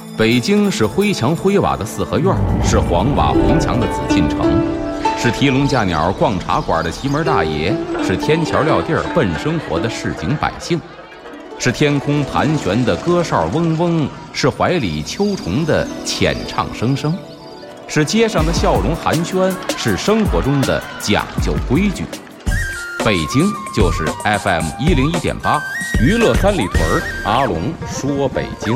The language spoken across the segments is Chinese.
北京是灰墙灰瓦的四合院，是黄瓦红墙的紫禁城，是提笼架鸟逛茶馆的奇门大爷，是天桥撂地儿奔生活的市井百姓，是天空盘旋的歌哨嗡嗡，是怀里秋虫的浅唱声声，是街上的笑容寒暄，是生活中的讲究规矩。北京就是 FM 101.8，娱乐三里屯，阿龙说北京。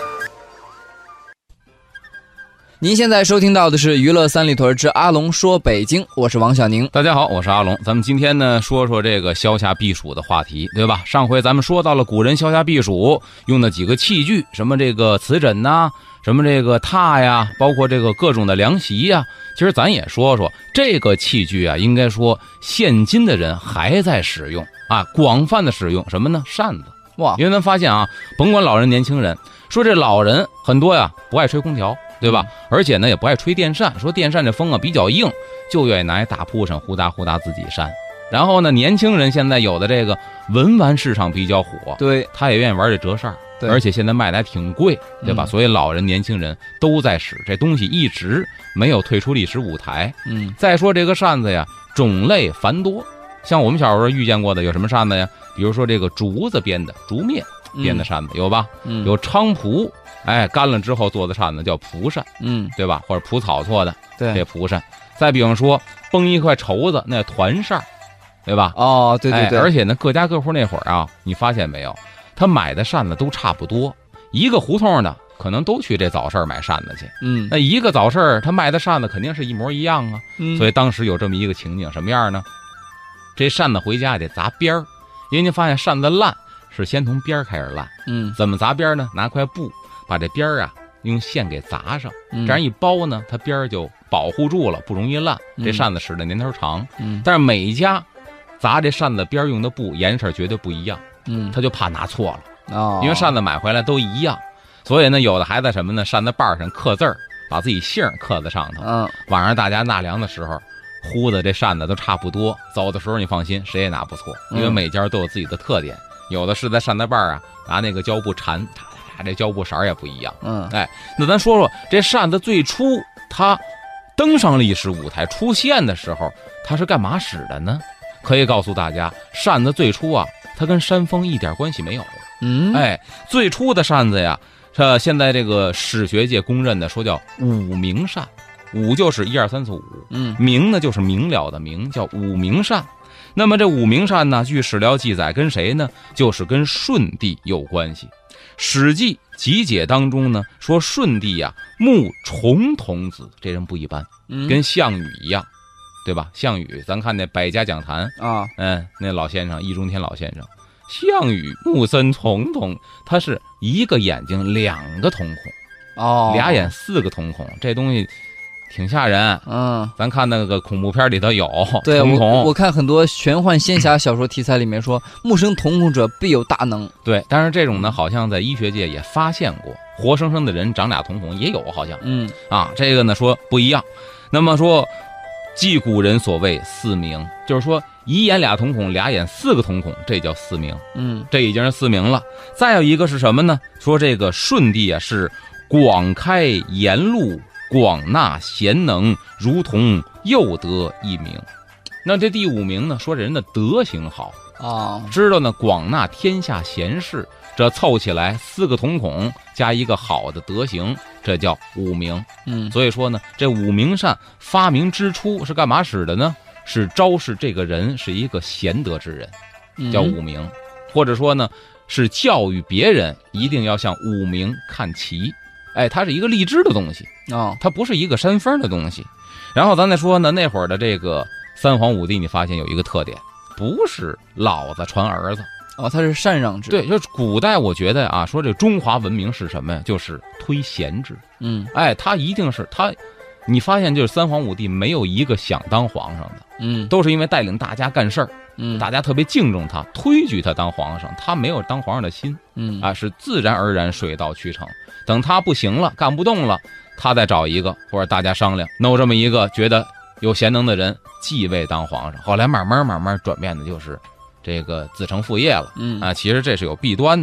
您现在收听到的是娱乐三里屯之阿龙说北京，我是王小宁。 大家好，我是阿龙。咱们今天呢说说这个消夏避暑的话题，对吧？上回咱们说到了古人消夏避暑用的几个器具，什么这个瓷枕呐，什么这个榻呀，包括这个各种的凉席呀。其实咱也说说这个器具啊，应该说现今的人还在使用啊，广泛的使用什么呢？扇子。哇，因为咱发现啊，甭管老人年轻人，说这老人很多呀不爱吹空调，对吧？而且呢也不爱吹电扇，说电扇这风啊比较硬，就愿意拿一大铺上呼哒呼哒自己扇。然后呢，年轻人现在有的这个文玩市场比较火，对，他也愿意玩这折扇，而且现在卖的还挺贵，对吧？所以老人年轻人都在使这东西，一直没有退出历史舞台。再说这个扇子呀，种类繁多，像我们小时候遇见过的有什么扇子呀？比如说这个竹子编的竹篾编的扇子有吧？有菖蒲，哎，干了之后做的扇子叫蒲扇，对吧？或者蒲草做的，对，这蒲扇。再比方说崩一块绸子，那团扇，对吧？哦，对对对。而且呢，各家各户那会儿啊，你发现没有，他买的扇子都差不多，一个胡同的可能都去这早市买扇子去。那一个早市他卖的扇子肯定是一模一样啊。所以当时有这么一个情景，什么样呢？这扇子回家得砸边儿，因为您发现扇子烂是先从边儿开始烂。怎么砸边儿呢？拿块布把这边儿啊用线给砸上，这样一包呢，它边儿就保护住了，不容易烂。这扇子使的年头长。但是每一家砸这扇子边用的布颜色绝对不一样。他就怕拿错了。因为扇子买回来都一样，所以呢，有的还在什么呢？扇子把上刻字儿，把自己姓刻在上头。晚上大家纳凉的时候，呼的这扇子都差不多，走的时候你放心，谁也拿不错，因为每家都有自己的特点。有的是在扇子把啊拿那个胶布缠，这胶布色也不一样。那咱说说这扇子最初它登上历史舞台出现的时候，它是干嘛使的呢？可以告诉大家，扇子最初啊，它跟扇风一点关系没有。最初的扇子呀，现在这个史学界公认的说叫五明扇。五就是1、2、3、4、5，明呢就是明了的明，叫五明扇。那么这五明扇呢，据史料记载跟谁呢？就是跟舜帝有关系。史记集解当中呢说，舜帝呀慕重童子，这人不一般，跟项羽一样，对吧？项羽咱看那百家讲坛啊，那老先生易中天老先生，项羽目森重瞳，他是一个眼睛2个瞳孔，俩眼4个瞳孔，这东西挺吓人。咱看那个恐怖片里头有。对， 我看很多玄幻仙侠小说题材里面说，目生瞳孔者必有大能。 对，但是这种呢，好像在医学界也发现过，活生生的人长俩瞳孔也有，好像。这个呢说不一样。那么说，即古人所谓4明，就是说一眼2瞳孔，俩眼4个瞳孔，这叫4明。这已经是4明了。再有一个是什么呢？说这个舜帝啊是广开言路，广纳贤能，如同又得一名。那这第5名呢，说这人的德行好知道呢广纳天下贤士，这凑起来4个瞳孔加一个好的德行，这叫5名。所以说呢，这五明扇发明之初是干嘛使的呢？是昭示这个人是一个贤德之人，叫5名。或者说呢，是教育别人一定要向5名看齐。它是一个励志的东西它不是一个煽风的东西。然后咱再说呢，那会儿的这个3皇5帝，你发现有一个特点，不是老子传儿子他是禅让制。 对，就是古代我觉得啊，说这中华文明是什么呀？就是推贤制。他一定是他，你发现就是3皇5帝没有一个想当皇上的，都是因为带领大家干事儿，大家特别敬重他，推举他当皇上，他没有当皇上的心，是自然而然水到渠成。等他不行了，干不动了，他再找一个，或者大家商量，弄这么一个觉得有贤能的人继位当皇上。后来慢慢转变的就是这个子承父业了。其实这是有弊端的。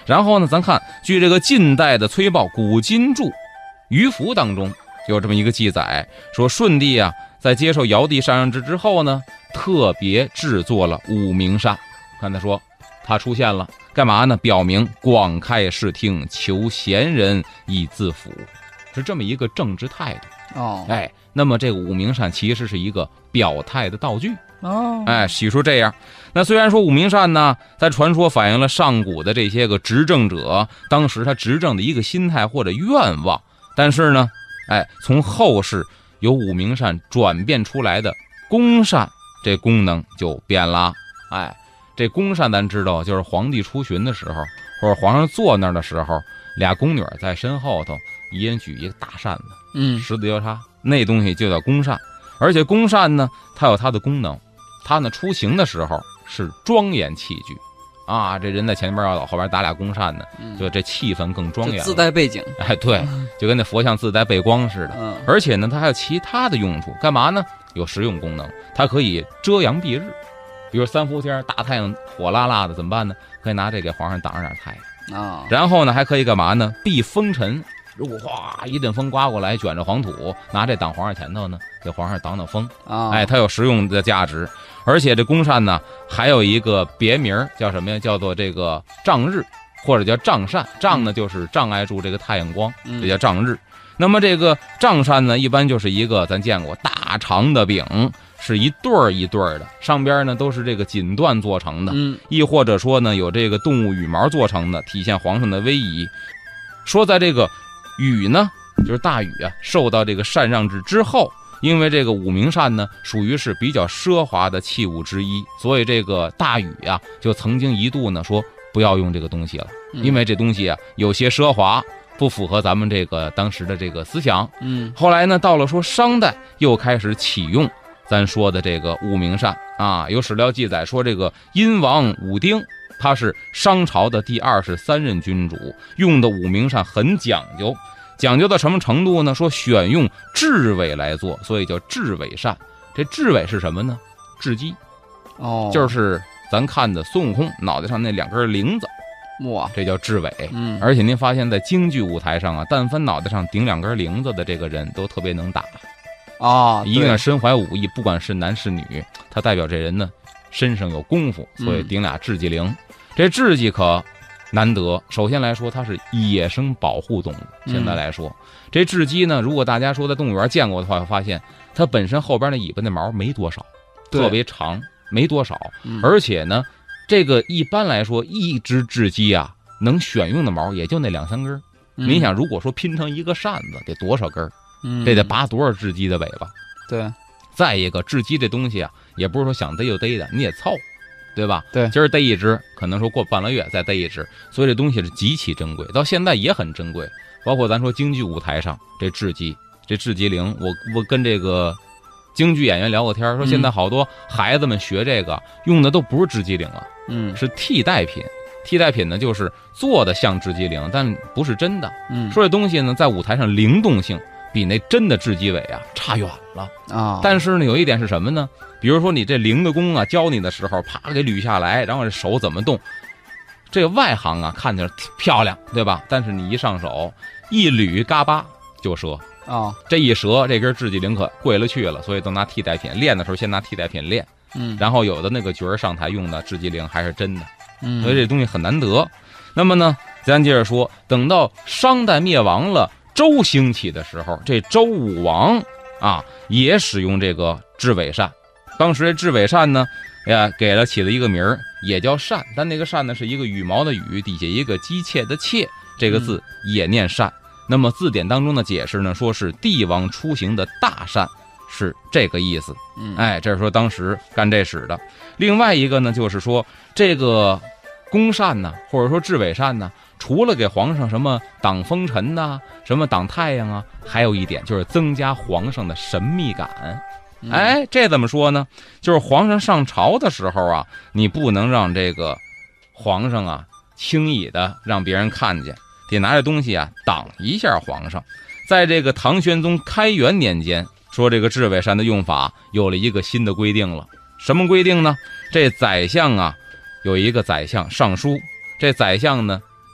然后呢，咱看据这个晋代的崔豹《古今注·于符》当中有这么一个记载，说舜帝啊在接受尧帝禅让制之后呢，特别制作了五明扇。看他说他出现了，干嘛呢？表明广开视听，求贤人以自辅，是这么一个政治态度。 哦， 哎，那么这个五明扇其实是一个表态的道具。 哦， 哎，许出这样。那虽然说五明扇呢，在传说反映了上古的这些个执政者当时他执政的一个心态或者愿望，但是呢，哎，从后世由五明扇转变出来的宫扇，这功能就变了。哎，这宫扇咱知道，就是皇帝出巡的时候，或者皇上坐那儿的时候，俩宫女在身后头，一人举一个大扇子，十字交叉，那东西就叫宫扇。而且宫扇呢，它有它的功能。他呢出行的时候是庄严器具啊，这人在前边要走，后边打俩宫扇呢，就这气氛更庄严， 自带背景。 哎，对，就跟那佛像自带背光似的。而且呢，它还有其他的用处，干嘛呢？有实用功能，它可以遮阳蔽日。比如三伏天大太阳火辣辣的怎么办呢？可以拿这给皇上挡着点太阳啊。然后呢，还可以干嘛呢？避风尘。如果哗一阵风刮过来，卷着黄土，拿这挡皇上前头呢，给皇上挡挡风啊。哎，它有实用的价值。而且这宫扇呢，还有一个别名叫什么呀？叫做这个障日，或者叫障扇。障呢就是障碍住这个太阳光，这叫障日。那么这个障扇呢，一般就是一个咱见过大长的柄，是一对儿一对儿的，上边呢都是这个锦缎做成的，亦或者说呢有这个动物羽毛做成的，体现皇上的威仪。说在这个禹呢，就是大禹啊，受到这个禅让制之后，因为这个五明扇呢属于是比较奢华的器物之一，所以这个大禹啊就曾经一度呢说不要用这个东西了，因为这东西啊有些奢华，不符合咱们这个当时的这个思想。后来呢到了说商代又开始启用咱说的这个五明扇啊，有史料记载说这个殷王武丁，他是商朝的第23任君主，用的五明扇很讲究，讲究到什么程度呢？说选用雉尾来做，所以叫雉尾扇。这雉尾是什么呢？雉鸡，就是咱看的孙悟空脑袋上那两根铃子，哇，这叫雉尾。而且您发现在京剧舞台上啊，但凡脑袋上顶两根铃子的这个人都特别能打啊，一定身怀武艺，不管是男是女，他代表这人呢身上有功夫，所以顶俩雉鸡铃。这雉鸡可难得，首先来说它是野生保护动物，现在来说这雉鸡呢，如果大家说在动物园见过的话，会发现它本身后边的尾巴那毛没多少，特别长，没多少。而且呢这个一般来说一只雉鸡啊能选用的毛也就那2-3根。你想如果说拼成一个扇子得多少根，这得拔多少雉鸡的尾巴。 对， 再一个雉鸡这东西啊也不是说想逮就逮的，你也凑，对吧？ 对， 今儿逮一只，可能说过半个月再逮一只，所以这东西是极其珍贵，到现在也很珍贵。包括咱说京剧舞台上这雉鸡，这雉鸡铃，我跟这个京剧演员聊过天，说现在好多孩子们学这个用的都不是雉鸡铃了，是替代品。替代品呢就是做的像雉鸡铃，但不是真的。说这东西呢在舞台上灵动性比那真的雉鸡尾啊差远了啊。但是呢有一点是什么呢？比如说你这铃的功啊教你的时候，啪给捋下来，然后这手怎么动，这个外行啊看着漂亮，对吧？但是你一上手一捋，嘎巴就折啊。这一折，这根雉鸡铃可贵了去了，所以都拿替代品练的时候先拿替代品练。然后有的那个角儿上台用的雉鸡铃还是真的，所以这东西很难得。那么呢咱接着说，等到商代灭亡了，周兴起的时候，这周武王啊也使用这个雉尾扇。当时这雉尾扇呢给了起了一个名儿，也叫扇，但那个扇呢是一个羽毛的羽，底下一个姬妾的妾，这个字也念扇。那么字典当中的解释呢，说是帝王出行的大扇，是这个意思。这是说当时干这使的。另外一个呢就是说这个宫扇呢，或者说雉尾扇呢，除了给皇上什么挡风尘呐，什么挡太阳啊，还有一点就是增加皇上的神秘感。这怎么说呢？就是皇上上朝的时候啊，你不能让这个皇上啊轻易的让别人看见，得拿这东西啊挡一下皇上。在这个唐玄宗开元年间，说这个雉尾扇的用法有了一个新的规定了。什么规定呢？这宰相啊有一个宰相尚书，这宰相呢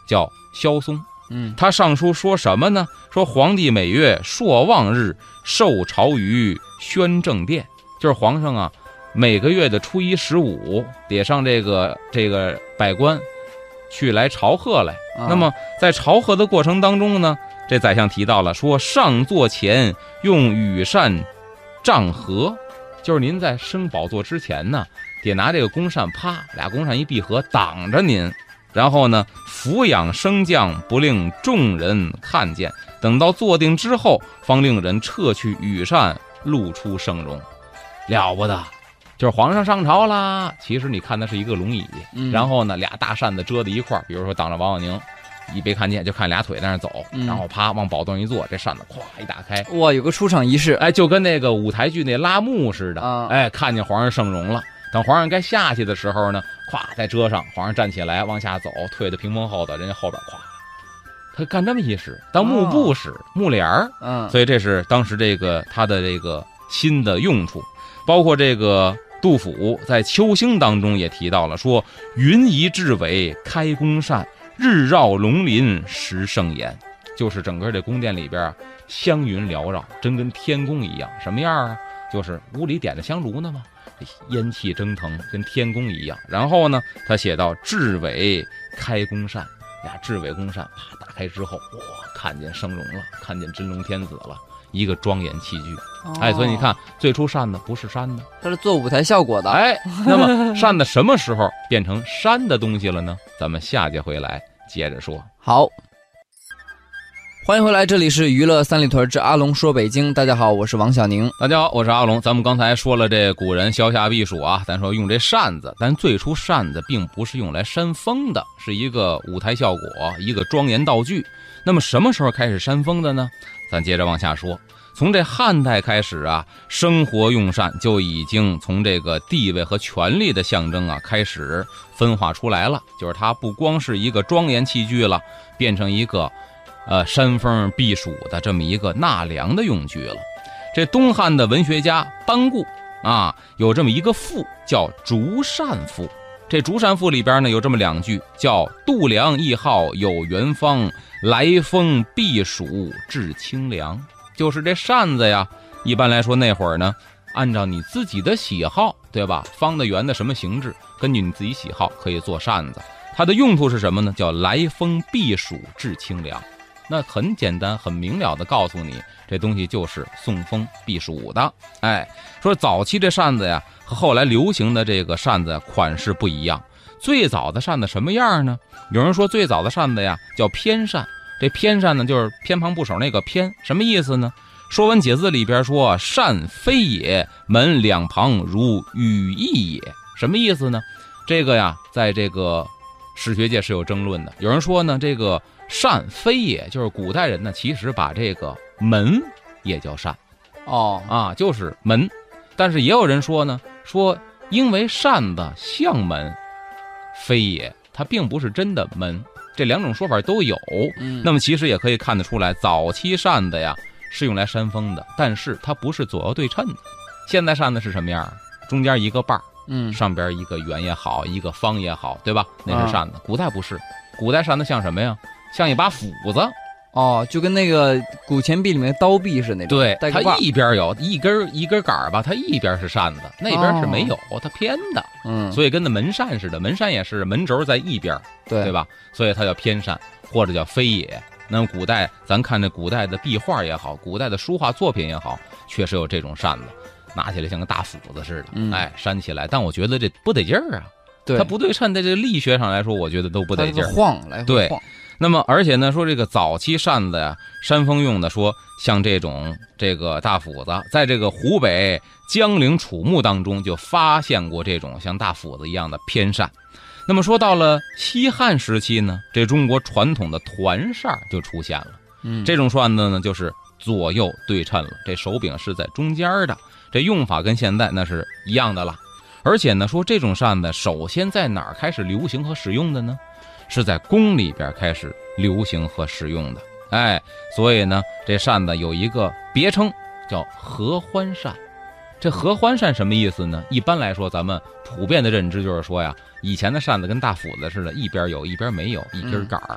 叫萧嵩。他上书说什么呢？说皇帝每月朔望日受朝于宣政殿，就是皇上啊，每个月的初一、15得上这个百官去来朝贺来。那么在朝贺的过程当中呢，这宰相提到了说，上座前用羽扇帐合，就是您在升宝座之前呢，得拿这个弓扇俩弓扇一闭合挡着您。然后呢，俯仰升降，不令众人看见，等到坐定之后，方令人撤去羽扇，露出圣容。了不得，就是皇上上朝啦，其实你看的是一个龙椅，然后呢，俩大扇子遮在一块，比如说挡着王阳宁，一没看见就看俩腿在那走，然后啪往宝凳一坐，这扇子咵一打开， 哇，有个出场仪式， 哎，就跟那个舞台剧那拉幕似的，哎，看见皇上圣容了。等皇上该下去的时候呢，咵再遮上，皇上站起来往下走，退到屏风后头，人家后边咵，他干这么一使，当幕布使，幕帘儿，所以这是当时这个他的这个新的用处。包括这个杜甫在《秋兴》当中也提到了，说云移至尾开宫扇，日绕龙鳞时盛筵，就是整个这宫殿里边香云缭绕，真跟天宫一样。什么样啊？就是屋里点着香炉呢嘛，烟气蒸腾，跟天宫一样。然后呢，他写到至尾开宫扇，俩至尾宫扇啪打开之后，哇，看见生容了，看见真龙天子了，一个庄严器具。哎，所以你看，最初扇子不是扇的， 它是做舞台效果的。 哎，那么扇子什么时候变成扇的东西了呢？咱们下节回来接着说。 好。欢迎回来，这里是娱乐三里屯之阿龙说北京。大家好，我是王小宁。 大家好，我是阿龙。咱们刚才说了这古人消夏避暑啊，咱说用这扇子，但最初扇子并不是用来扇风的，是一个舞台效果，一个庄严道具。那么什么时候开始扇风的呢？咱接着往下说。从这汉代开始啊，生活用扇就已经从这个地位和权力的象征啊开始分化出来了，就是它不光是一个庄严器具了，变成一个扇风避暑的这么一个纳凉的用具了。这东汉的文学家班固啊，有这么一个赋叫《竹扇赋》。这《竹扇赋》里边呢有这么两句，叫度量易好有园方，来风避暑至清凉。就是这扇子呀，一般来说那会儿呢，按照你自己的喜好，对吧？方的、圆的，什么形制，根据你自己喜好可以做扇子。它的用途是什么呢？叫来风避暑至清凉。那很简单很明了的告诉你，这东西就是送风避暑的。哎，说早期这扇子呀和后来流行的这个扇子款式不一样。最早的扇子什么样呢？有人说最早的扇子呀叫偏扇。这偏扇呢就是偏旁部首那个偏，什么意思呢？说文解字里边说扇飞也，门两旁如羽翼也。什么意思呢？这个呀在这个史学界是有争论的。有人说呢，这个扇飞也就是古代人呢其实把这个门也叫扇就是门。但是也有人说呢，说因为扇子像门，飞也它并不是真的门。这两种说法都有。那么其实也可以看得出来，早期扇子呀是用来扇风的，但是它不是左右对称的。现在扇子是什么样？中间一个把上边一个圆也好，一个方也好，对吧？那是扇子。古代不是，古代扇子像什么呀？像一把斧子。 就跟那个古钱币里面刀币是那种。 对，它一边有一根杆吧，它一边是扇子，那边是没有，它偏的。所以跟那门扇似的，门扇也是门轴在一边，对吧？所以它叫偏扇或者叫飞也。那么古代咱看这古代的壁画也好，古代的书画作品也好，确实有这种扇子，拿起来像个大斧子似的，扇起来。但我觉得这不得劲儿啊，它不对称，在这个力学上来说，我觉得都不得劲儿， 晃来回晃。 那么而且呢，说这个早期扇子呀，扇风用的，说像这个大斧子，在这个湖北江陵楚墓当中就发现过这种像大斧子一样的偏扇。那么说到了西汉时期呢，这中国传统的团扇就出现了。这种扇子呢就是左右对称了，这手柄是在中间的，这用法跟现在那是一样的了。而且呢，说这种扇子首先在哪儿开始流行和使用的呢？是在宫里边开始流行和使用的。所以呢，这扇子有一个别称叫合欢扇。这合欢扇什么意思呢？一般来说，咱们普遍的认知就是说呀，以前的扇子跟大斧子似的，一边有一边没有，一根杆儿。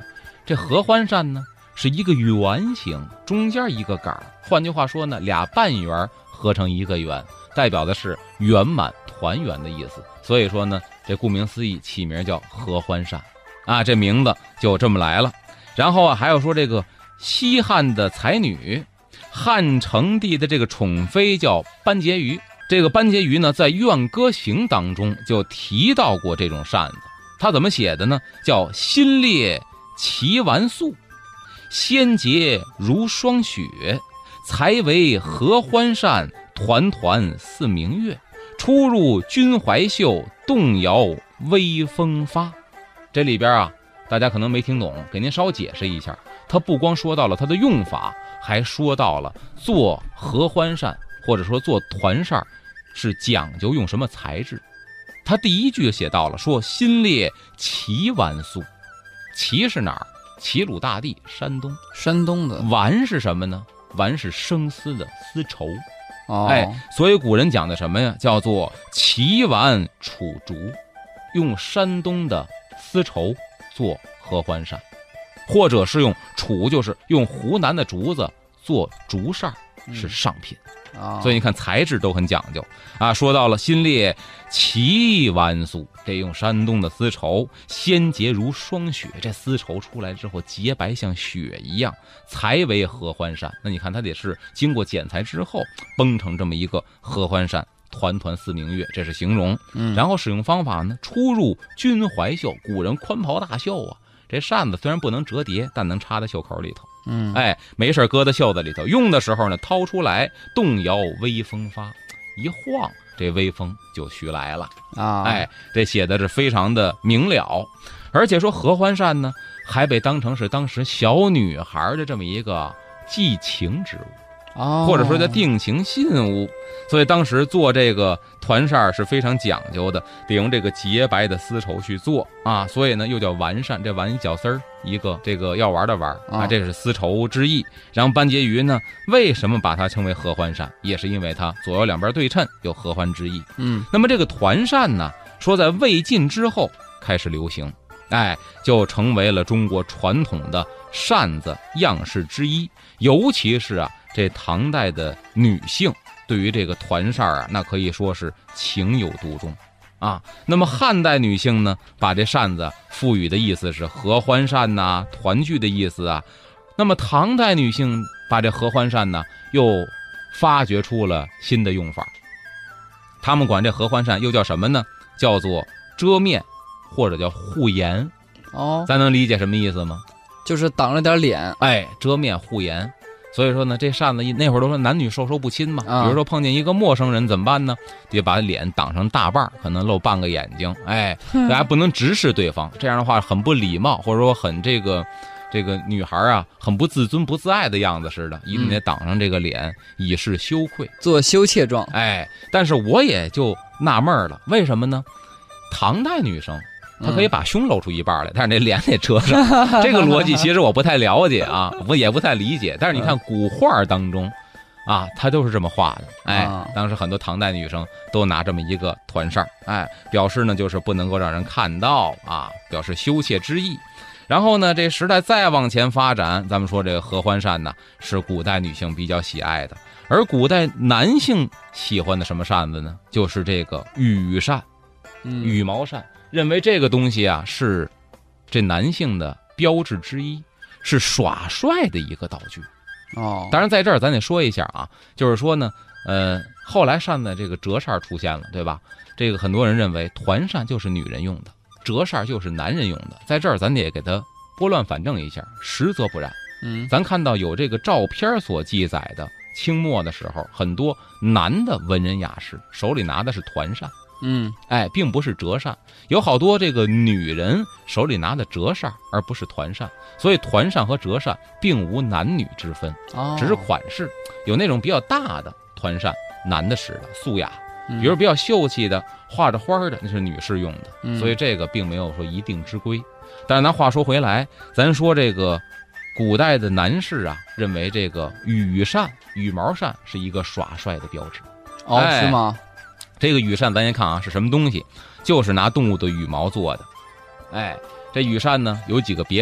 这合欢扇呢是一个圆形，中间一个杆儿，换句话说呢，俩半圆合成一个圆，代表的是圆满团圆的意思。所以说呢，这顾名思义起名叫合欢扇啊，这名字就这么来了。然后啊，还有说这个西汉的才女，汉成帝的这个宠妃叫班婕妤。这个班婕妤呢，在《怨歌行》当中就提到过这种扇子。他怎么写的呢？叫新列齐完素，鲜洁如霜雪，才为合欢扇，团团似明月。出入君怀袖，动摇微风发。这里边啊，大家可能没听懂，给您稍解释一下。他不光说到了它的用法，还说到了做合欢扇或者说做团扇是讲究用什么材质。他第一句写到了说新列齐完素，齐是哪儿？齐鲁大地，山东。 山东的。 完是什么呢？完是生丝的丝绸。 哦， 所以古人讲的什么呀？叫做齐完楚竹，用山东的丝绸做合欢扇，或者是用楚，就是用湖南的竹子做竹扇，是上品。所以你看材质都很讲究啊。说到了新列齐完素，这用山东的丝绸，鲜洁如霜雪，这丝绸出来之后洁白像雪一样，才为合欢扇。那你看它得是经过剪裁之后绷成这么一个合欢扇，团团似明月，这是形容。然后使用方法呢，出入君怀袖，古人宽袍大袖啊，这扇子虽然不能折叠，但能插在袖口里头。没事搁在袖子里头，用的时候呢，掏出来，动摇微风发，一晃，这微风就徐来了啊！这写的是非常的明了。而且说合欢扇呢，还被当成是当时小女孩的这么一个寄情之物，或者说叫定情信物。所以当时做这个团扇是非常讲究的，得用这个洁白的丝绸去做啊，所以呢又叫完扇。这完一绞丝儿，一个这个药丸的丸啊，这是丝绸之意。然后班婕妤呢，为什么把它称为合欢扇？也是因为它左右两边对称，有合欢之意。那么这个团扇呢，说在魏晋之后开始流行，就成为了中国传统的扇子样式之一。尤其是啊，这唐代的女性对于这个团扇啊，那可以说是情有独钟啊。那么汉代女性呢，把这扇子赋予的意思是合欢扇呐、团聚的意思啊。那么唐代女性把这合欢扇呢，又发掘出了新的用法。他们管这合欢扇又叫什么呢？叫做遮面，或者叫护颜。咱能理解什么意思吗？ 就是挡着点脸。 遮面护颜。所以说呢，这扇子那会儿都说男女授受不亲嘛，比如说碰见一个陌生人怎么办呢？得把脸挡成大半，可能露半个眼睛，大家不能直视对方，这样的话很不礼貌，或者说很这个女孩啊很不自尊不自爱的样子似的，一定得挡上这个脸，以示羞愧， 做羞怯状。 但是我也就纳闷了，为什么呢？唐代女生他可以把胸露出一半来，但是那脸得遮上。这个逻辑其实我不太了解啊，我也不太理解。但是你看古画当中啊，它都是这么画的。当时很多唐代女生都拿这么一个团扇，表示呢就是不能够让人看到啊，表示羞怯之意。然后呢，这时代再往前发展，咱们说这个合欢扇呢是古代女性比较喜爱的，而古代男性喜欢的什么扇子呢？就是这个羽扇，羽毛扇。认为这个东西啊是这男性的标志之一，是耍帅的一个道具。当然在这儿咱得说一下啊，就是说呢，后来扇的这个折扇出现了，对吧？这个很多人认为团扇就是女人用的，折扇就是男人用的。在这儿咱得给他拨乱反正一下，实则不然。咱看到有这个照片所记载的，清末的时候，很多男的文人雅士手里拿的是团扇。并不是折扇，有好多这个女人手里拿的折扇，而不是团扇，所以团扇和折扇并无男女之分，只是款式。有那种比较大的团扇，男的使的素雅，比如比较秀气的画着花的，那是女士用的，所以这个并没有说一定之规。但是咱话说回来，咱说这个古代的男士啊，认为这个羽扇、羽毛扇是一个耍帅的标志。 是吗？ 这个羽扇咱先看啊是什么东西，就是拿动物的羽毛做的。这羽扇呢有几个别称，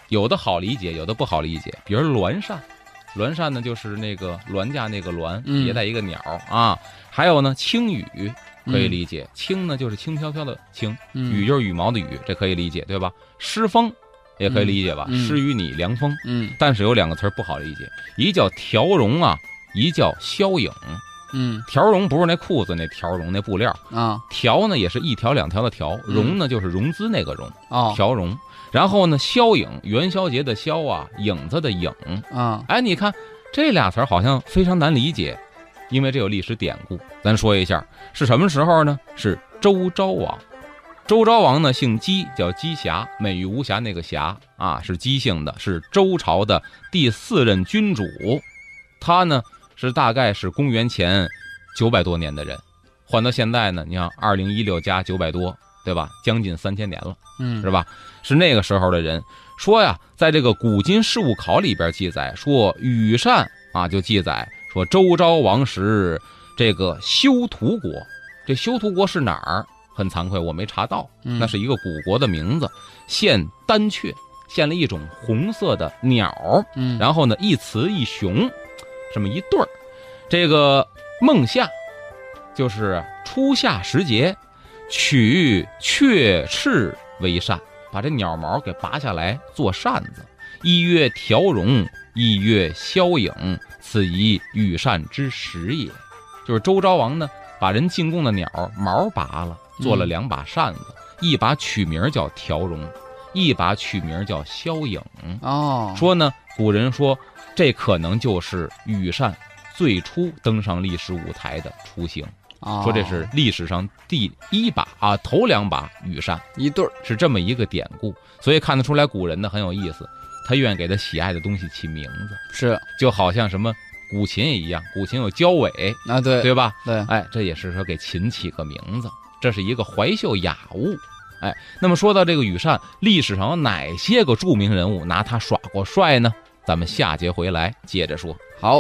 有的好理解，有的不好理解。比如鸾扇，鸾扇呢就是那个鸾架那个鸾，别带一个鸟啊。还有呢轻羽可以理解，轻呢就是轻飘飘的轻，羽就是羽毛的羽，这可以理解，对吧？诗风也可以理解吧，诗与你凉风。但是有两个词不好理解，一叫条绒啊，一叫消影。条绒不是那裤子那条绒那布料啊，条呢也是一条两条的条，绒呢就是融资那个绒条绒。然后呢消影，元宵节的宵啊，影子的影啊。哎，你看这俩词好像非常难理解，因为这有历史典故。咱说一下是什么时候呢？是周昭王。周昭王呢姓姬，叫姬瑕，美玉无瑕那个瑕啊，是姬姓的，是周朝的第4任君主。他呢是大概是公元前900多年的人，换到现在呢，你看2016加900多，对吧？将近3000年了，是吧？是那个时候的人。说呀，在这个古今事务考里边记载说，羽扇啊，就记载说周昭王时这个修图国，这修图国是哪儿？很惭愧，我没查到，那是一个古国的名字，献丹雀，献了一种红色的鸟，然后呢一雌一雄，这么一对儿。这个孟夏就是初夏时节，取雀翅为扇，把这鸟毛给拔下来做扇子，一曰条绒，一曰消影，此以羽扇之始也。就是周昭王呢把人进贡的鸟毛拔了，做了2把扇子，一把取名叫条绒，一把取名叫消影。说呢古人说这可能就是羽扇最初登上历史舞台的雏形，说这是历史上第1把啊，头2把羽扇一对儿，是这么一个典故。所以看得出来古人呢很有意思，他愿意给他喜爱的东西起名字，是就好像什么古琴也一样，古琴有交尾啊，对吧？对，哎，这也是说给琴起个名字，这是一个怀秀雅物。哎，那么说到这个羽扇，历史上有哪些个著名人物拿它耍过帅呢？咱们下节回来接着说。好，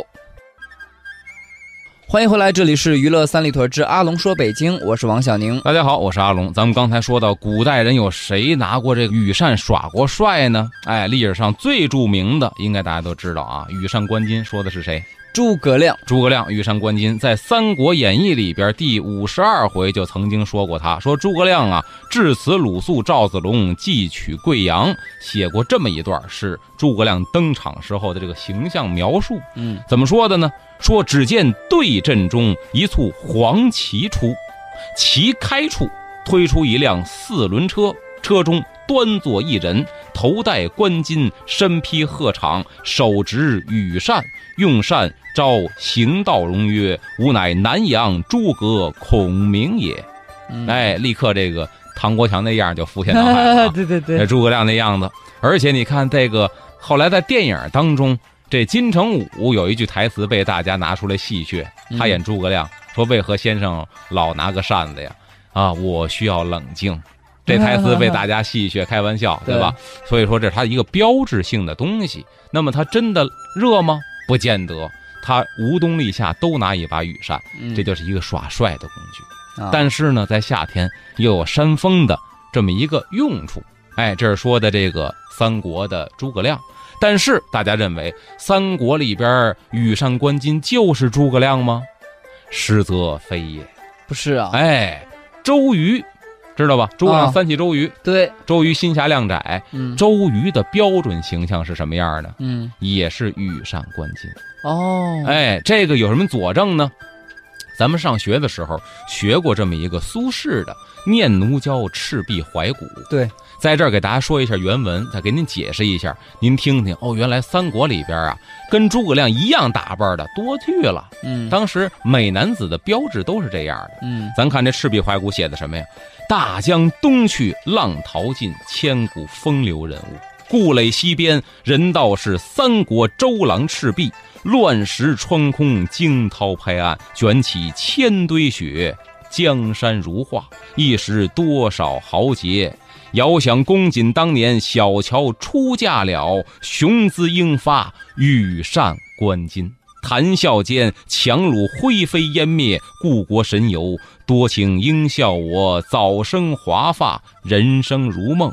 欢迎回来，这里是娱乐三里屯之阿龙说北京，我是王小宁。 大家好，我是阿龙。咱们刚才说到古代人有谁拿过这个羽扇耍过帅呢？哎，历史上最著名的应该大家都知道啊，羽扇纶巾说的是谁？ 诸葛亮。 诸葛亮羽扇纶巾在《三国演义》里边第52回就曾经说过他，说诸葛亮啊致辞鲁肃、赵子龙，寄取贵阳，写过这么一段，是诸葛亮登场时候的这个形象描述。怎么说的呢？说只见对阵中一簇黄旗出，旗开处推出一辆4轮车，车中端坐一人，头戴冠巾，身披鹤氅，手执羽扇，用扇招行道容曰：“吾乃南阳诸葛孔明也。”哎，立刻这个唐国强那样就浮现脑海了。对，诸葛亮那样子。而且你看这个后来在电影当中，这金城武有一句台词被大家拿出来戏谑，他演诸葛亮说：“为何先生老拿个扇子呀？啊，我需要冷静。”这台词被大家戏谑开玩笑，对吧？所以说这是他一个标志性的东西。那么他真的热吗？不见得。他无冬立夏都拿一把羽扇，这就是一个耍帅的工具。但是呢，在夏天又有扇风的这么一个用处。哎，这是说的这个三国的诸葛亮。但是大家认为三国里边羽扇纶巾就是诸葛亮吗？实则非也。 不是啊。 哎，周瑜知道吧？诸葛亮三起周瑜。对，周瑜心狭量窄。周瑜的标准形象是什么样的？也是羽扇纶巾。哎，这个有什么佐证呢？咱们上学的时候学过这么一个苏轼的《念奴娇·赤壁怀古》。对，在这儿给大家说一下原文，再给您解释一下，您听听。原来三国里边啊，跟诸葛亮一样打扮的多去了。当时美男子的标志都是这样的。咱看这《赤壁怀古》写的什么呀？大江东去，浪淘尽，千古风流人物。故垒西边，人道是三国周郎赤壁。乱石穿空，惊涛拍岸，卷起千堆雪，江山如画，一时多少豪杰。遥想公瑾当年，小乔出嫁了，雄姿英发，羽扇纶巾。谈笑间，樯橹灰飞烟灭，故国神游，多情应笑我，早生华发，人生如梦。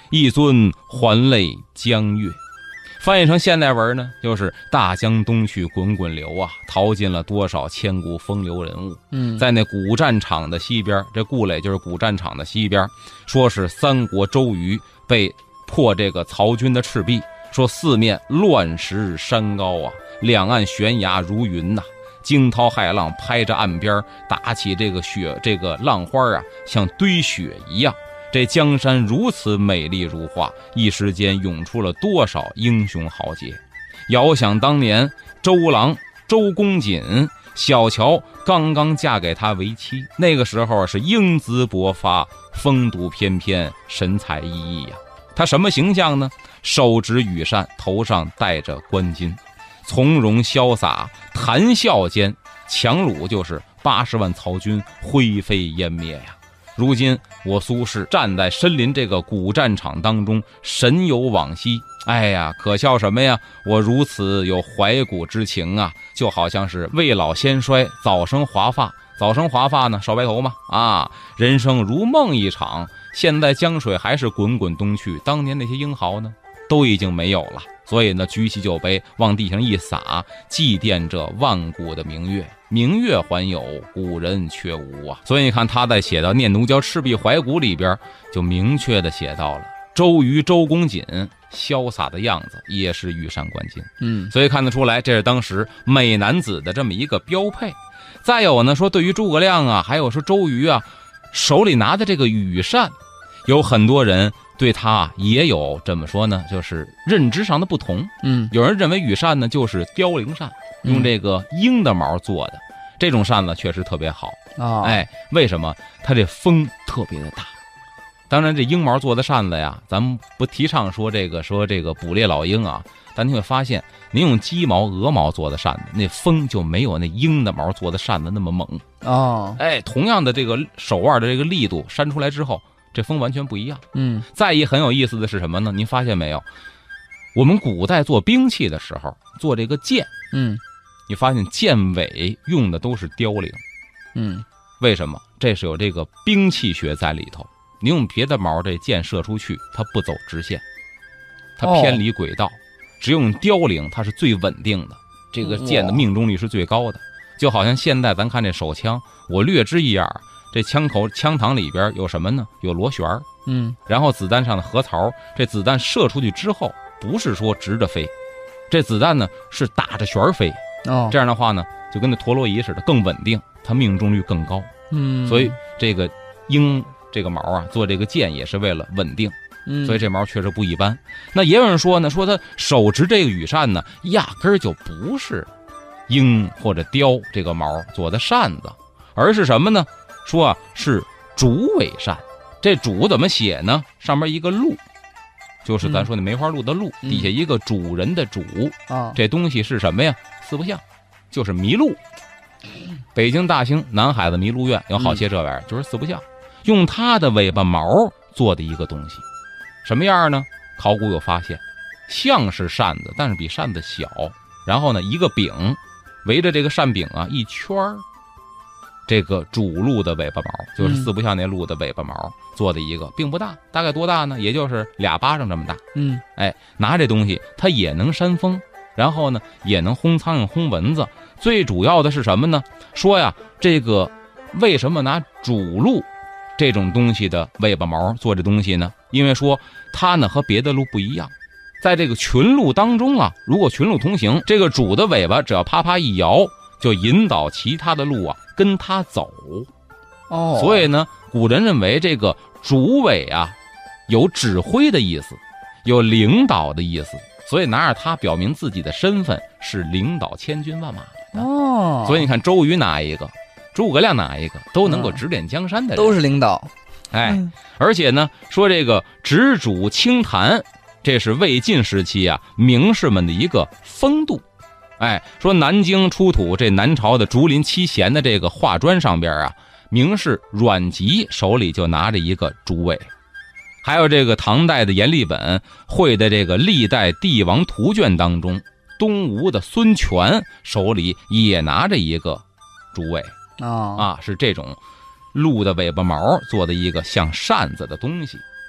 一尊还酹江月。翻译成现代文呢，就是大江东去滚滚流啊，淘尽了多少千古风流人物。在那古战场的西边，这顾垒就是古战场的西边，说是三国周瑜被破这个曹军的赤壁，说四面乱石山高啊，两岸悬崖如云呐，惊涛骇浪拍着岸边，打起这个浪花啊，像堆雪一样。这江山如此美丽如画，一时间涌出了多少英雄豪杰。遥想当年周郎周公瑾，小乔刚刚嫁给他为妻，那个时候是英姿勃发，风度翩翩，神采奕奕呀。他什么形象呢？手执羽扇，头上戴着冠巾，从容潇洒，谈笑间强虏就是80万曹军灰飞烟灭呀。如今我苏轼站在身临这个古战场当中，神游往昔，哎呀，可笑什么呀？我如此有怀古之情啊，就好像是未老先衰，早生华发。早生华发呢，少白头嘛，啊，人生如梦一场。现在江水还是滚滚东去，当年那些英豪呢，都已经没有了。所以呢，举起酒杯往地上一洒，祭奠这万古的明月。明月还有，古人却无啊。所以你看他在写到《念奴娇·赤壁怀古》里边，就明确的写到了周瑜周公瑾潇洒的样子，也是羽扇纶巾。所以看得出来，这是当时美男子的这么一个标配。再有呢，说对于诸葛亮啊，还有说周瑜啊，手里拿的这个羽扇，有很多人对他也有这么说呢，就是认知上的不同。有人认为羽扇呢就是凋零扇，用这个鹰的毛做的，这种扇子确实特别好。为什么？它这风特别的大。当然这鹰毛做的扇子呀，咱们不提倡说这个捕猎老鹰啊，但你会发现您用鸡毛鹅毛做的扇子，那风就没有那鹰的毛做的扇子那么猛。同样的这个手腕的这个力度扇出来之后，这风完全不一样。再一很有意思的是什么呢？您发现没有？我们古代做兵器的时候，做这个剑，你发现剑尾用的都是凋零。为什么？这是有这个兵器学在里头。你用别的毛，这箭射出去，它不走直线，它偏离轨道。只用凋零，它是最稳定的，这个箭的命中率是最高的。就好像现在咱看这手枪，我略知一二，这枪膛里边有什么呢？有螺旋，然后子弹上的核槽，这子弹射出去之后，不是说直着飞，这子弹呢是打着旋飞。这样的话呢，就跟那陀螺仪似的，更稳定，它命中率更高。所以这个鹰这个毛啊，做这个箭也是为了稳定。所以这毛确实不一般。那也有人说呢，说他手执这个羽扇呢，压根儿就不是鹰或者雕这个毛做的扇子，而是什么呢？说啊是竹尾扇。这竹怎么写呢？上面一个鹿，就是咱说的梅花鹿的鹿，底下一个主人的主。这东西是什么呀？四不像，就是麋鹿。北京大兴南海的麋鹿院有好些这玩意儿，就是四不像，用它的尾巴毛做的一个东西。什么样呢？考古有发现，像是扇子，但是比扇子小。然后呢，一个柄围着这个扇柄啊一圈儿，这个主鹿的尾巴毛，就是四不像那鹿的尾巴毛做的一个，并不大，大概多大呢？也就是2巴掌这么大。拿这东西它也能扇风，然后呢也能轰苍蝇轰蚊子。最主要的是什么呢？说呀，这个为什么拿主鹿这种东西的尾巴毛做这东西呢？因为说它呢和别的鹿不一样，在这个群鹿当中啊，如果群鹿同行，这个主的尾巴只要啪啪一摇，就引导其他的鹿啊跟它走。所以呢，古人认为这个主尾啊有指挥的意思，有领导的意思，所以拿着它表明自己的身份是领导千军万马的。所以你看周瑜哪一个，诸葛亮哪一个，都能够指点江山的人， 都是领导。 而且呢，说这个执主清谈，这是魏晋时期啊名士们的一个风度。说南京出土这南朝的竹林七贤的这个画砖上边啊，名士阮籍手里就拿着一个竹尾。还有这个唐代的阎立本绘的这个历代帝王图卷当中，东吴的孙权手里也拿着一个竹尾。是这种鹿的尾巴毛做的一个像扇子的东西。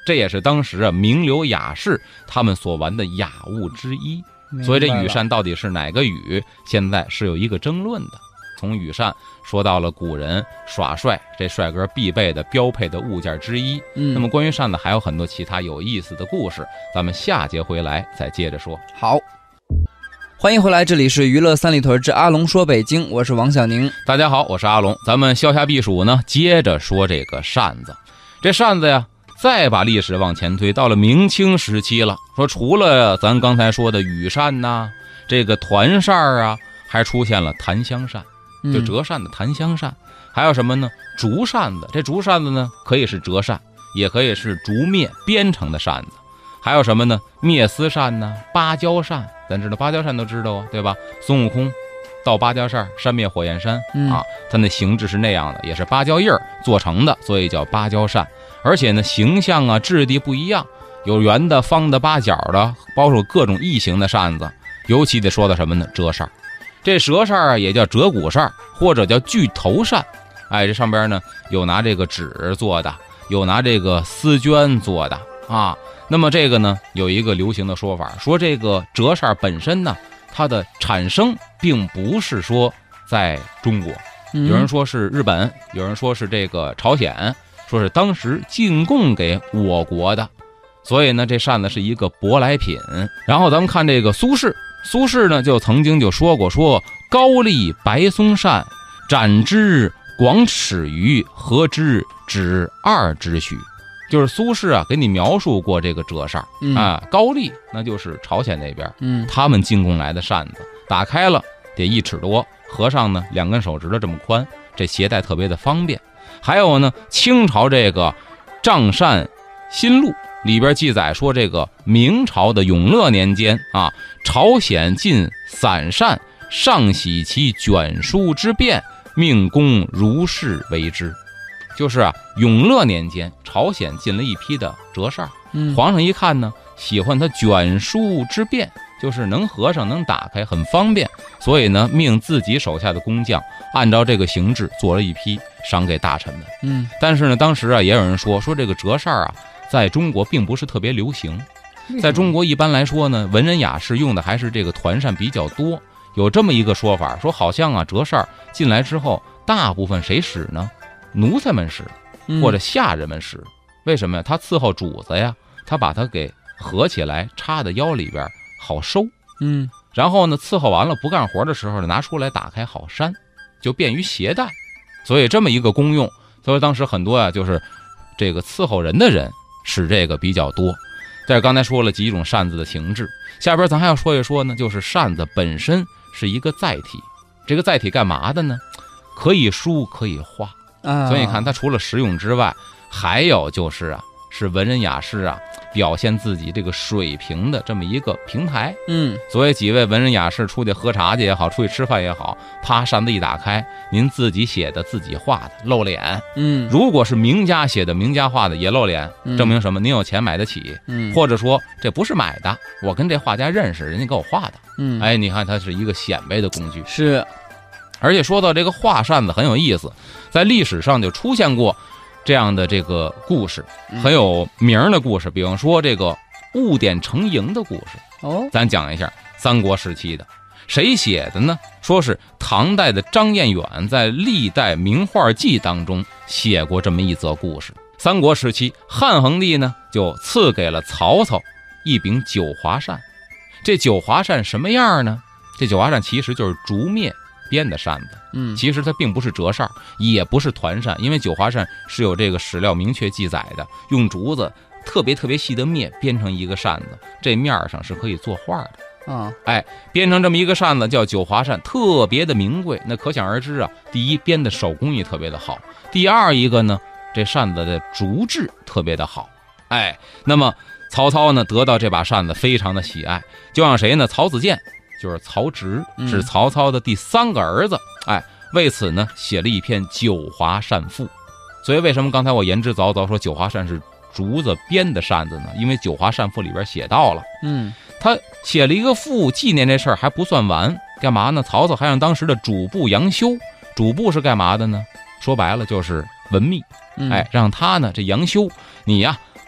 这也是当时名流雅士他们所玩的雅物之一。所以这羽扇到底是哪个羽，现在是有一个争论的。从羽扇说到了古人耍帅，这帅哥必备的标配的物件之一。那么关于扇子还有很多其他有意思的故事，咱们下节回来再接着说。 好，欢迎回来，这里是娱乐三里屯之阿龙说北京，我是王小宁。 大家好，我是阿龙。咱们消夏避暑呢，接着说这个扇子。这扇子呀，再把历史往前推，到了明清时期了。说除了咱刚才说的羽扇呐，这个团扇啊，还出现了檀香扇，就折扇的檀香扇。还有什么呢？竹扇子。这竹扇子呢，可以是折扇，也可以是竹篾编成的扇子。还有什么呢？篾丝扇呐，芭蕉扇。咱知道芭蕉扇都知道啊，对吧？孙悟空到芭蕉扇扇灭火焰山啊，它那形制是那样的，也是芭蕉叶做成的，所以叫芭蕉扇。而且呢，形象啊、质地不一样，有圆的、方的、八角的，包括各种异形的扇子。尤其得说到什么呢？折扇。这折扇啊，也叫折骨扇，或者叫巨头扇。哎，这上边呢有拿这个纸做的，有拿这个丝绢做的啊。那么这个呢，有一个流行的说法，说这个折扇本身呢，它的产生并不是说在中国，有人说是日本，有人说是这个朝鲜，说是当时进贡给我国的。所以呢，这扇子是一个舶来品。然后咱们看这个苏轼呢就曾经就说过，说高丽白松扇，展之广尺余，合之只2之许。就是苏轼啊，给你描述过这个折扇啊，高丽那就是朝鲜那边，他们进贡来的扇子，打开了得1尺多，合上呢2根手指头这么宽，这携带特别的方便。还有呢，清朝这个《帐扇新录》里边记载说，这个明朝的永乐年间啊，朝鲜进散扇，上喜其卷书之变，命公如是为之。就是啊，永乐年间，朝鲜进了一批的折扇，皇上一看呢，喜欢它卷书之便，就是能合上、能打开，很方便，所以呢，命自己手下的工匠按照这个形制做了一批，赏给大臣们。但是呢，当时啊，也有人说这个折扇啊，在中国并不是特别流行，在中国一般来说呢，文人雅士用的还是这个团扇比较多。有这么一个说法，说好像啊，折扇进来之后，大部分谁使呢？奴才们使，或者下人们使。为什么呀？他伺候主子呀，他把它给合起来，插在腰里边好收。然后呢，伺候完了不干活的时候呢，拿出来打开好扇，就便于携带。所以这么一个功用，所以当时很多啊，就是这个伺候人的人使这个比较多。这刚才说了几种扇子的形制，下边咱还要说一说呢，就是扇子本身是一个载体。这个载体干嘛的呢？可以书，可以画。所以你看，它除了实用之外，还有就是啊，是文人雅士啊表现自己这个水平的这么一个平台。所以几位文人雅士出去喝茶去也好，出去吃饭也好，啪，扇子一打开，您自己写的、自己画的，露脸。如果是名家写的、名家画的，也露脸，证明什么？您有钱买得起。或者说这不是买的，我跟这画家认识，人家给我画的。哎，你看它是一个显摆的工具。 是。 而且说到这个画扇子很有意思，在历史上就出现过这样的这个故事，很有名的故事。比方说这个误点成营的故事，咱讲一下三国时期的。谁写的呢？说是唐代的张彦远在《历代名画记》当中写过这么一则故事。三国时期，汉桓帝呢就赐给了曹操一柄九华扇。这九华扇什么样呢？这九华扇其实就是竹篾编的扇子，其实它并不是折扇，也不是团扇，因为九华扇是有这个史料明确记载的，用竹子特别细的篾编成一个扇子，这面上是可以作画的。编成这么一个扇子叫九华扇，特别的名贵。那可想而知啊，第一，编的手工艺特别的好；第二一个呢，这扇子的竹质特别的好。那么曹操呢得到这把扇子非常的喜爱，就让谁呢？曹子建。就是曹植，是曹操的第3个儿子。为此呢写了一篇《九华扇赋》。所以为什么刚才我言之凿凿说九华扇是竹子编的扇子呢？因为《九华扇赋》里边写到了，他写了一个赋纪念这事儿还不算完，干嘛呢？曹操还让当时的主簿杨修，主簿是干嘛的呢？说白了就是文秘，让他呢这杨修，你呀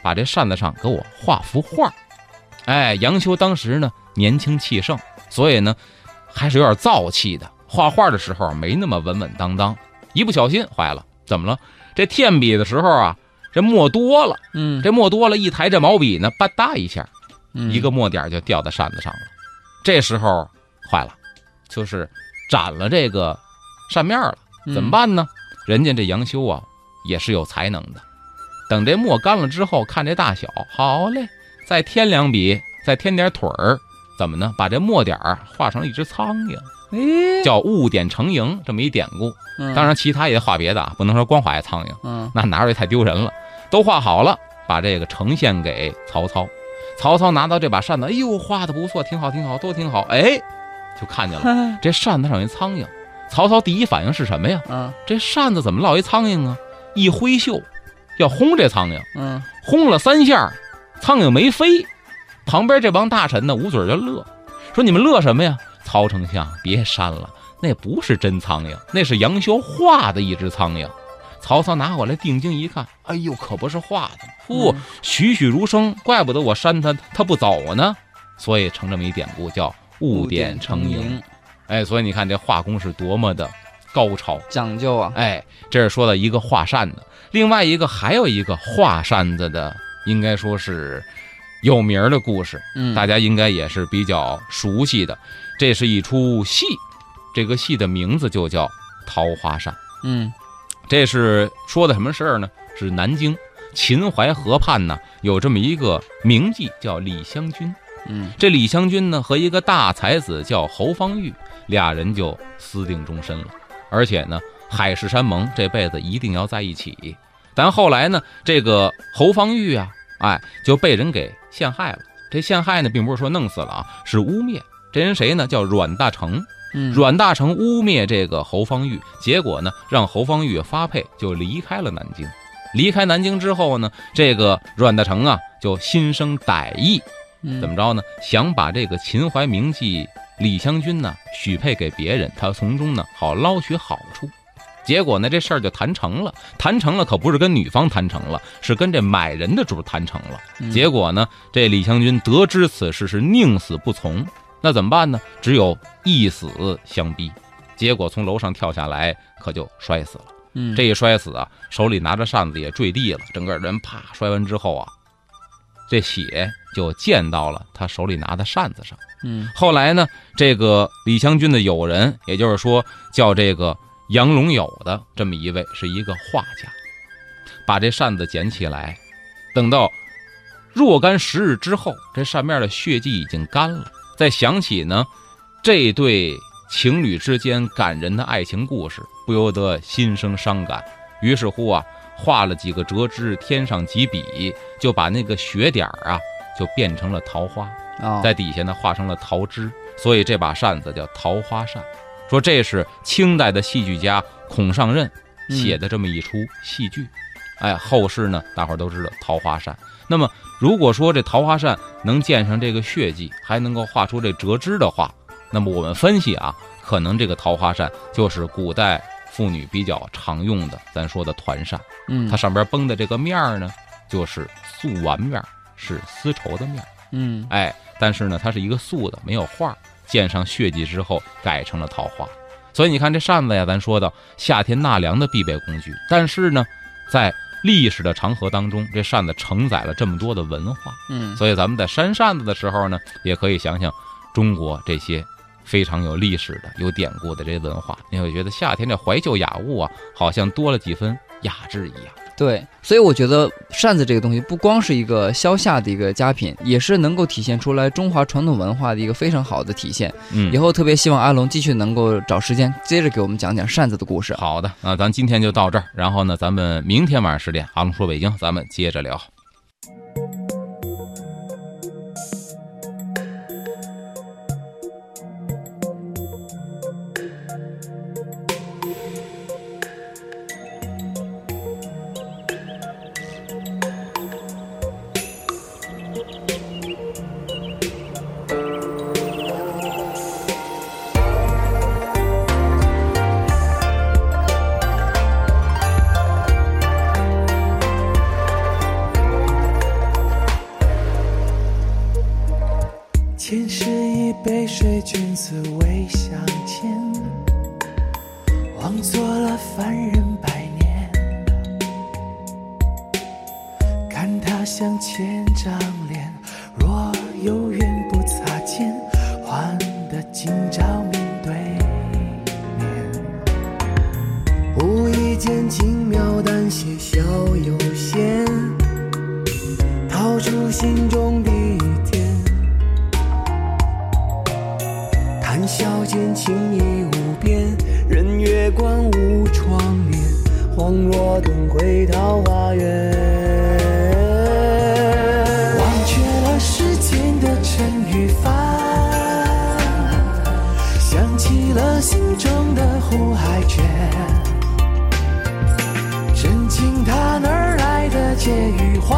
把这扇子上给我画幅画。哎，杨修当时呢年轻气盛，所以呢还是有点燥气的，画画的时候没那么稳稳当当，一不小心坏了。怎么了？这添笔的时候啊，这墨多了，这墨多了，一抬这毛笔呢，吧嗒一下，一个墨点就掉在扇子上了。这时候坏了，就是斩了这个扇面了，怎么办呢？人家这杨修啊也是有才能的，等这墨干了之后，看这大小，好嘞，再添两笔，再添点腿儿，怎么呢？把这墨点画成了一只苍蝇，叫误点成蝇，这么一典故。当然其他也画别的啊，不能说光画一苍蝇，那拿出来太丢人了。都画好了，把这个呈现给曹操。曹操拿到这把扇子，哎呦，画的不错，挺好挺好，都挺好。哎，就看见了这扇子上有一苍蝇。曹操第一反应是什么呀？这扇子怎么落一苍蝇啊？一挥袖要轰这苍蝇，轰了3下，苍蝇没飞。旁边这帮大臣呢捂嘴就乐，说你们乐什么呀？曹丞相别扇了，那不是真苍蝇，那是杨修画的一只苍蝇。曹操拿过来定睛一看，哎呦，可不是画的，栩栩如生，怪不得我扇他他不走呢。所以成这么一典故，叫误点成蝇。哎，所以你看这画工是多么的高超讲究啊。 哎，这是说到一个画扇的，另外一个还有一个画扇子的，应该说是有名的故事，大家应该也是比较熟悉的。这是一出戏，这个戏的名字就叫桃花扇。这是说的什么事儿呢？是南京秦淮河畔呢有这么一个名妓叫李香君。这李香君呢和一个大才子叫侯方域，俩人就私定终身了，而且呢海誓山盟这辈子一定要在一起。但后来呢这个侯方域啊，就被人给陷害了。这陷害呢并不是说弄死了啊，是污蔑。这人谁呢？叫阮大铖。阮大铖污蔑这个侯方域，结果呢让侯方域发配，就离开了南京。离开南京之后呢，这个阮大铖啊就心生歹意，怎么着呢？想把这个秦淮名妓李香君呢许配给别人，他从中呢好捞取好处。结果呢这事儿就谈成了，谈成了可不是跟女方谈成了，是跟这买人的主谈成了。结果呢这李香君得知此事是宁死不从，那怎么办呢？只有一死相逼。结果从楼上跳下来，可就摔死了。这一摔死啊，手里拿着扇子也坠地了，整个人啪摔完之后啊，这血就溅到了他手里拿的扇子上。后来呢，这个李香君的友人，也就是说叫这个杨龙友的这么一位，是一个画家，把这扇子捡起来，等到若干时日之后，这扇面的血迹已经干了，再想起呢这对情侣之间感人的爱情故事，不由得心生伤感。于是乎啊，画了几个折枝，添上几笔，就把那个血点啊就变成了桃花，在底下呢画成了桃枝，所以这把扇子叫桃花扇。说这是清代的戏剧家孔尚任写的这么一出戏剧。后世呢大伙儿都知道桃花扇。那么如果说这桃花扇能溅上这个血迹，还能够画出这折枝的话，那么我们分析啊，可能这个桃花扇就是古代妇女比较常用的咱说的团扇。它上边绷的这个面呢就是素丸面，是丝绸的面。但是呢它是一个素的，没有画，溅上血迹之后改成了桃花。所以你看这扇子呀，咱说到夏天纳凉的必备工具，但是呢在历史的长河当中，这扇子承载了这么多的文化。所以咱们在扇扇子的时候呢，也可以想想中国这些非常有历史的、有典故的这些文化，你会觉得夏天这怀旧雅物啊，好像多了几分雅致一样。 对，所以我觉得扇子这个东西不光是一个消夏的一个佳品，也是能够体现出来中华传统文化的一个非常好的体现。以后特别希望阿龙继续能够找时间接着给我们讲讲扇子的故事。 好的，那咱今天就到这儿，然后呢咱们明天晚上10点阿龙说北京咱们接着聊。 凡人百年，看他向前张脸，若有缘不擦肩，换得今朝面对面。无意间轻描淡写小有限，掏出心中的一天，谈笑间情意无边，任月光无窗帘，恍若顿回桃花源。忘却了世间的尘与凡，想起了心中的湖海泉，真情它哪儿来的借与还，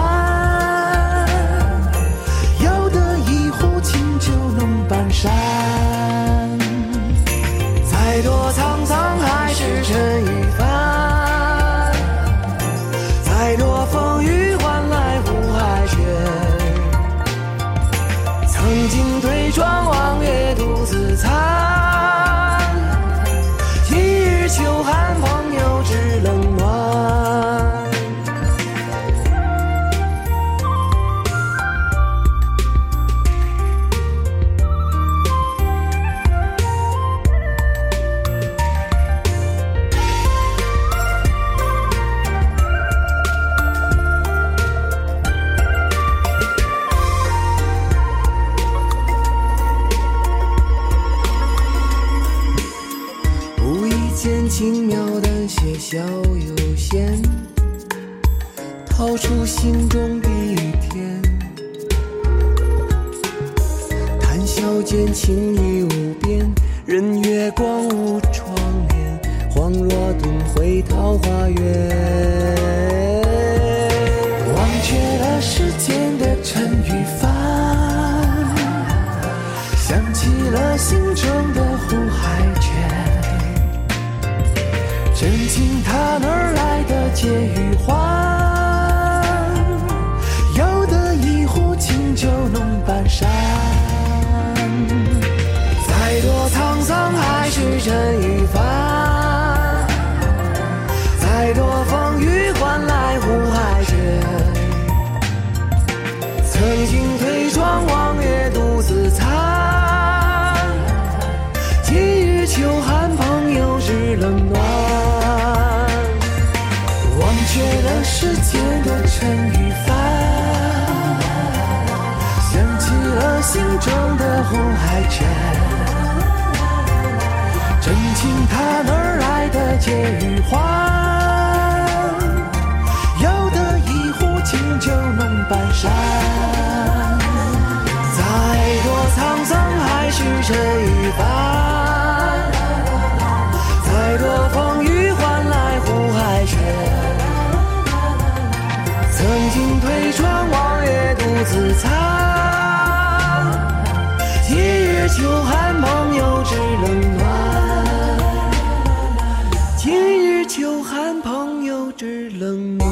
要得一壶清酒浓半山。再多沧桑还是尘与凡，再多风雨换来湖海泉。曾经对窗望月独自残，一日秋寒朋友知冷暖。轻描淡写小有限，掏出心中的一天，谈笑间情意无边，任月光无窗帘，恍若顿回桃花源。忘却了世间的尘与凡，想起了心中的湖海泉，真情它哪儿来的借与还，要得一壶清酒浓半山。再多沧桑还是尘与凡，再多风雨换来湖海泉。曾经推窗望月独自残，一日秋寒朋友知冷暖。忘却了世间的尘与凡，想起了心中的湖海泉，真情它哪儿来的借与还，要得一壶清酒浓半山。再多沧桑还是尘与凡，再多风雨换来湖海泉。曾经推窗望月独自残，一日秋寒朋友知冷暖，今日秋寒朋友知冷暖。